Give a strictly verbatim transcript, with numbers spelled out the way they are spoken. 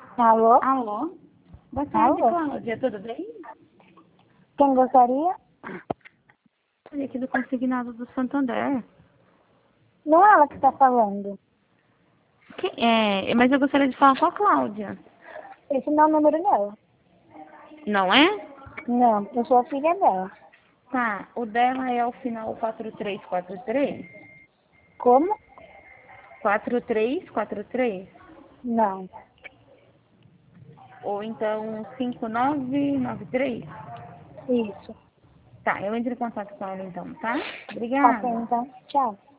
Alô? Alô? Boa tarde, Alô? Cláudia. Tudo bem? Quem gostaria? Olha, aqui do Consignado do Santander. Não é ela que está falando. Que- é, mas eu gostaria de falar com a Cláudia. Esse não é o número dela. Não é? Não, eu sou a filha dela. Tá. O dela é o final quatro três quatro três? Como? quatro três quatro três? Não. Ou então cinco nove nove três? Isso. Tá, eu entro em contato com ela então, tá? Ok, Obrigada. então. Tchau.